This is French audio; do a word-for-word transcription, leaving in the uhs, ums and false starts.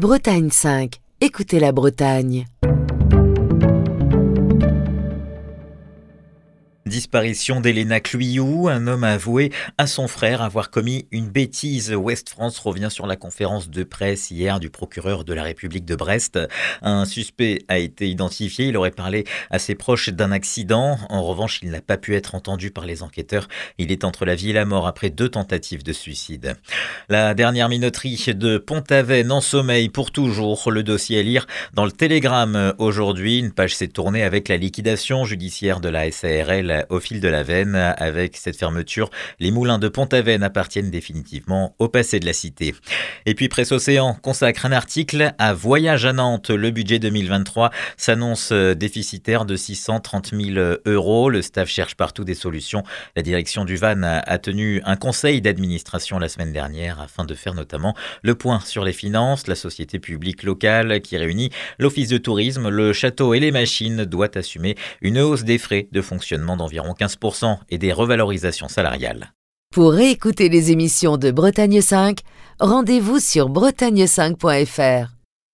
Bretagne cinq. Écoutez la Bretagne. Disparition d'Elena Cluyou, un homme a avoué à son frère avoir commis une bêtise. Ouest France revient sur la conférence de presse hier du procureur de la République de Brest. Un suspect a été identifié, il aurait parlé à ses proches d'un accident. En revanche, il n'a pas pu être entendu par les enquêteurs. Il est entre la vie et la mort après deux tentatives de suicide. La dernière minoterie de Pont-Aven en sommeil pour toujours. Le dossier à lire dans le Télégramme aujourd'hui. Une page s'est tournée avec la liquidation judiciaire de la S A R L au fil de la Veine. Avec cette fermeture, les moulins de Pont-Aven appartiennent définitivement au passé de la cité. Et puis Presse Océan consacre un article à Voyage à Nantes. Le budget deux mille vingt-trois s'annonce déficitaire de six cent trente mille euros. Le staff cherche partout des solutions. La direction du V A N a tenu un conseil d'administration la semaine dernière afin de faire notamment le point sur les finances. La société publique locale qui réunit l'office de tourisme, le château et les machines doit assumer une hausse des frais de fonctionnement d'environ quinze pour cent et des revalorisations salariales. Pour réécouter les émissions de Bretagne cinq, rendez-vous sur bretagne cinq point f r.